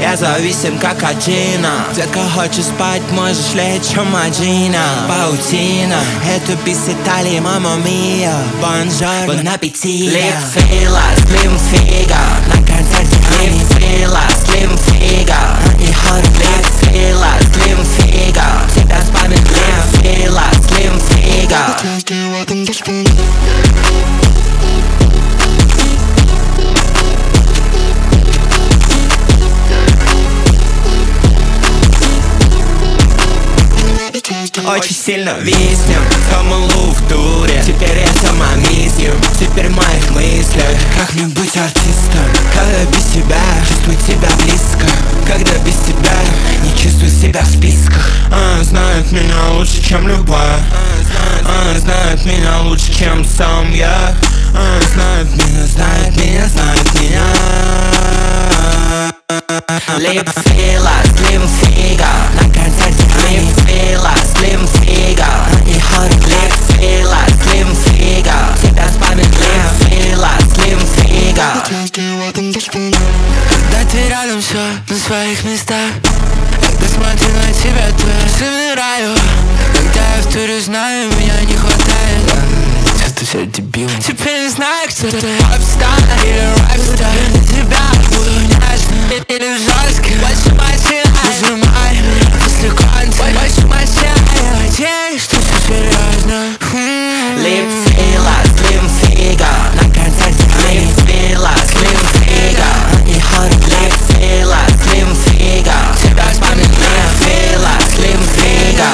Я зависим как Аджина. Детка, хочешь спать, можешь лечь, Мадина. Паутина, эту писали, мама мия. Бонжорно, бон аппетит. Лип фила, слим фига. На концерте лип фила, слим фига. И хоры лип фила, слим фига. Тебя спамит лип фила, слим фига. Очень сильно виснем, Камалу в туре. Теперь я сама миссию, теперь в моих мыслях. Как мне быть артистом, когда без тебя чувствую тебя близко? Когда без тебя не чувствую себя в списках. Она знает меня лучше, чем любая. Она знает меня лучше, чем сам я. Она знает меня, знает меня, знает меня. Лип фила, слим фига. На концерте лип фила, слим фига. И хоры лип фила, слим фига. Тебя спамит лип фила, слим фига. Когда ты рядом, все на своих местах. Когда смотрю на тебя, то я замираю. Когда я в туре, знаю, меня не хватает. Ты все дебил. Теперь не знаю, кто ты, попстар или рэпстар. Для тебя буду нежным или жестким. Больше мотива, нажимай после конца. Больше мотива, я надеюсь, что все серьезно. Лип фила, слим фига. На концерте лип фила, слим фига. И хоры лип фила, слим фига. Тебя спамит лип фила, слим фига.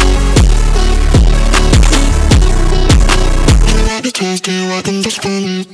Tasty, welcome to spin.